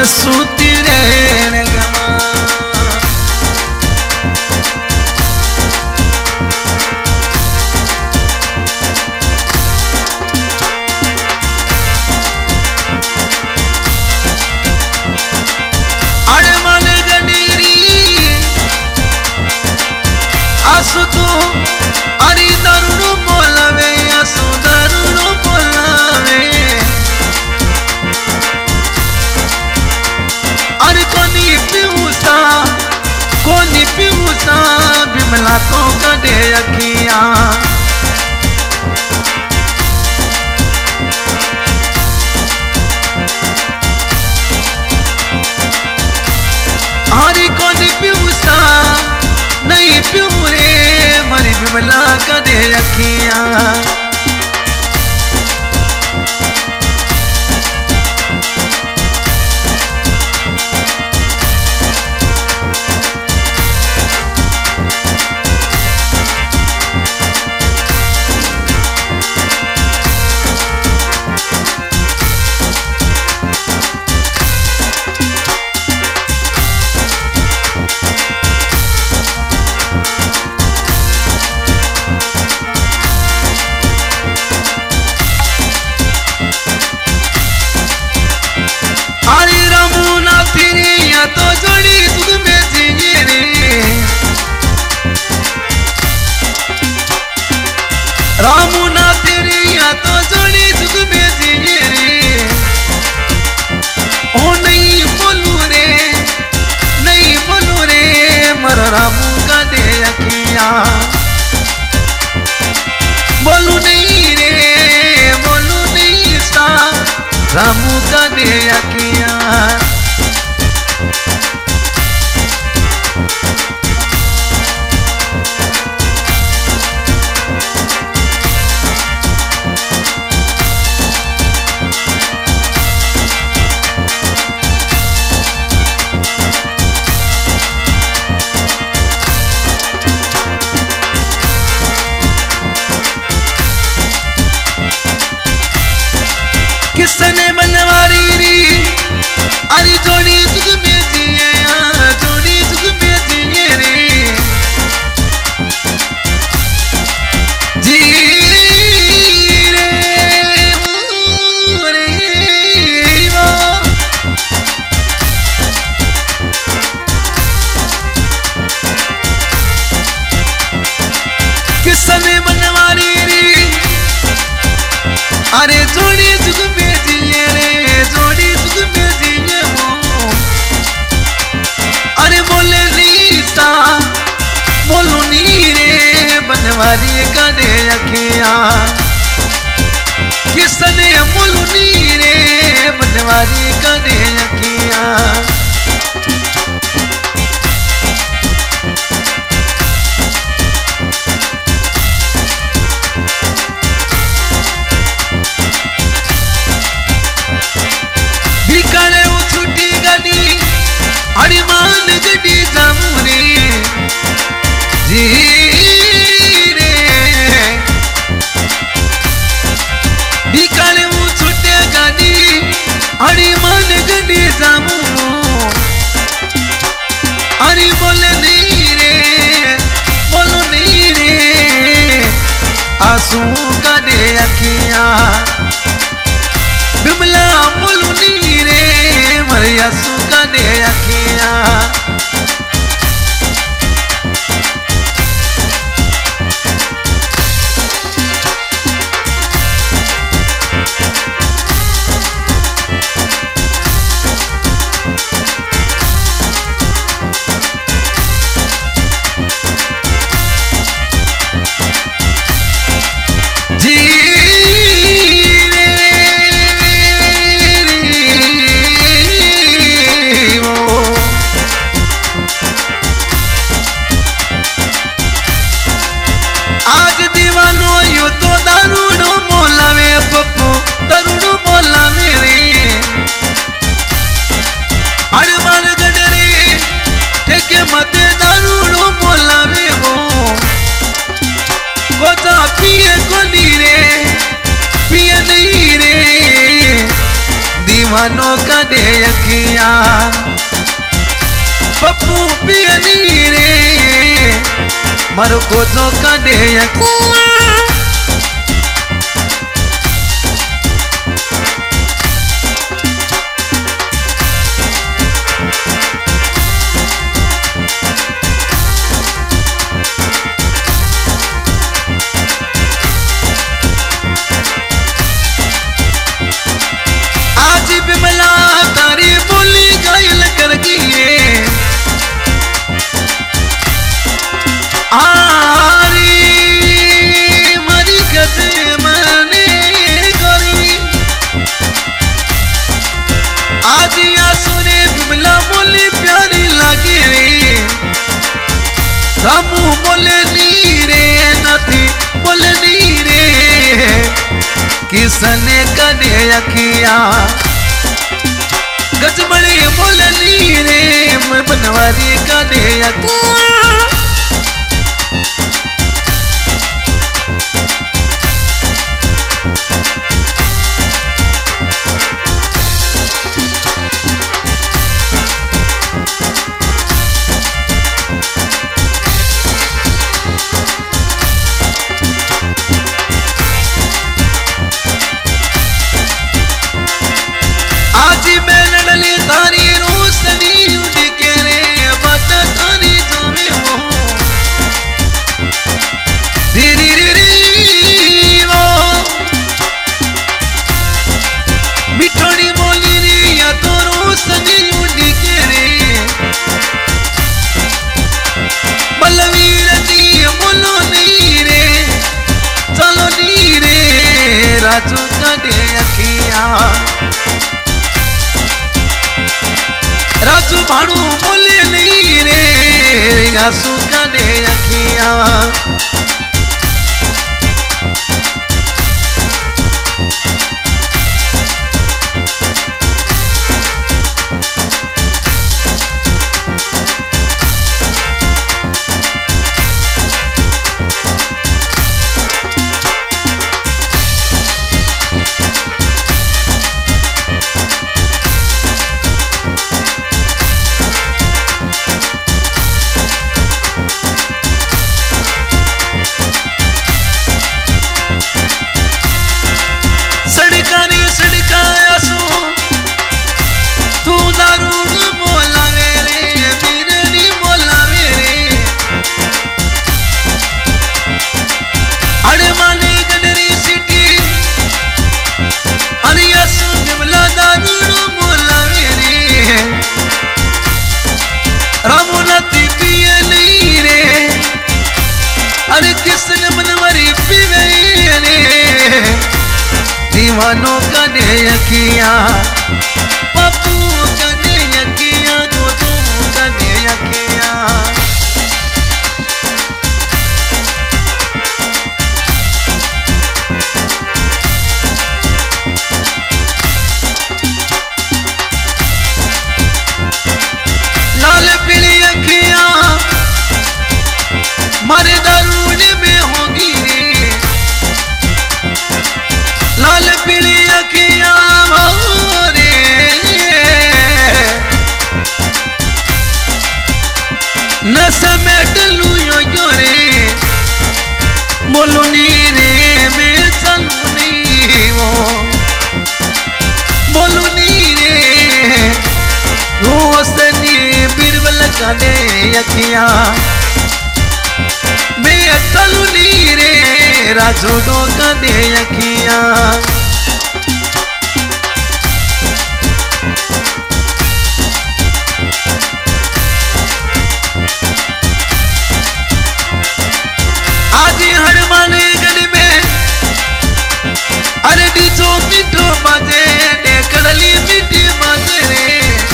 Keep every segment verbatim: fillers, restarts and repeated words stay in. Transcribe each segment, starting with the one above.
सूती रहने गमा अरे मन गडीरी आसु तू अरे दरुणु बोलवे आसु दरुणु बोलवे अरे कोनी पिऊसा कोनी पिऊसा बिमला को कदे अखियां अरे कोनी पिऊसा नहीं पिऊ रे मरी बिमला कदे अखियां तो जोड़ी तुझ में जिए रे रामू ना तेरी या तो जोड़ी तुझ में जिए रे ओ नहीं बोलू रे नहीं बोलू रे मर रामू का दे अखियां बोलू नहीं रे बोलू नहीं सा रामू का दे अखियां किसने बनवारी री अरे जोड़ी तुझ में जिए जोड़ी तुझ में जिए रे जी रे रे वो किसने बनवारी री अरे जोड़ी तुझ में जिए रे जोड़ी तुझ में जिए वो अरे बोले नीसा बोलू नी रे बनवारी का दे अखियां किसने बोलू नी रे बनवारी का दे अखियां अरे मान गड्डी जामू रे जी रे बिकाले वो छुट्टे गाड़ी अरे मान गड्डी जामू अरे बोले नहीं रे बोलो नहीं रे आंसू का दे अखियां बिमला बोलू नहीं रे मरे आंसू का दे अखियां जी दीवानों का दे अखिया पप्पू पियनी रे मारो कोजो का दे अखिया बिमला तारी बोली गायल कर गिए आरी मरी गते मने गोरी आज आसुरे बिमला बोली प्यारी लगी रे रामू बोले नी रे नथी बोले नी रे किसने कदे अखिया गजबड़ी बोलनी रे मैं बनवारी का दे तारी रोशनी उड़ के रे बात तारी जावे वो धीरे धीरे वो मिठोड़ी बोली रे या तो रोशनी उड़ के रे बलवीर दी बोलो नहीं रे चलो नहीं रे राजू का दे अखिया राजू भाणू बोले नहीं रे आंसू का दे अखिया अरे किसने मनवरी पीवे रे दीवानों का दे अखिया पप्पू का दे अखिया गोदू का दे अखिया लाल पीली अखिया मारे दारूण में होगी रे लाल पीली अखिया मोरे नस में डलू यो यो रे बोलू नी रे मैं चलू नी वो बोलू नी रे रोशनी बिरबल का दे अखिया मैं चलू नी रे राजू दो का दे अखिया आज हनुमान गढ़ में अरे डीजो मिठो बाजे ने कड़ली मिठी बाजे रे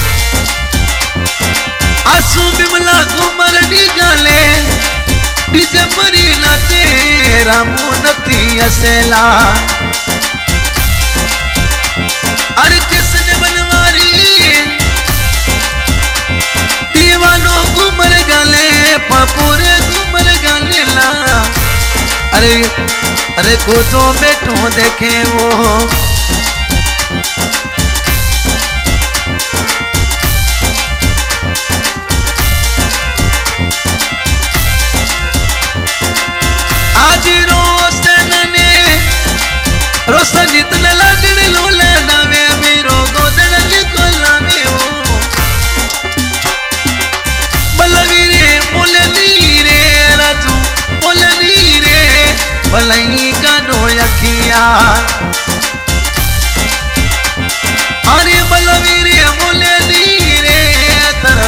आंसू बिमला घूमर डी गाले डीजे मरी नाचे रामू नथी असेला अरे किसने बनवारी दीवानों घूमर गाले पापुरे घूमर गाले ला अरे अरे को तो बैठो देखे वो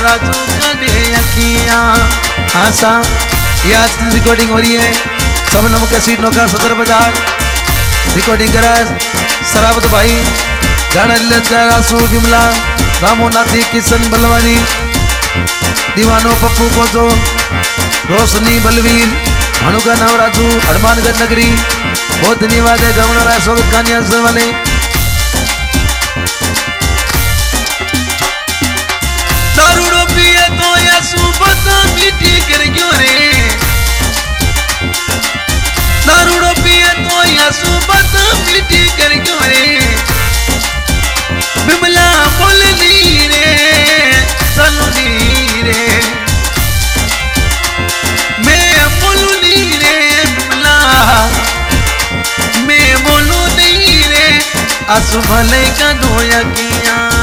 राजू कने अखियां आसा। ये आज की रिकॉर्डिंग हो रही है सबनम कैसेट नौका सदर बाजार। रिकॉर्डिंग करा सराबत भाई गाना रासू बिमला रामो नाथी किशन बलवानी दीवानो पप्पू कोजो रोशनी बलवीर हनुका नाव राजू हनुमानगढ़ नगरी। बहुत धन्यवाद है गवर्नर राय स्वागत कानिया वाले। दारूड़ो पिए तो यासू बता मीठी कर क्यों रे। दारूड़ो पिए तो यासू बता मीठी कर क्यों रे। बिमला बोलनी रे सलूनी रे मैं बोलूनी रे बिमला मैं बोलू नहीं रे आंसू भले का धोया किया।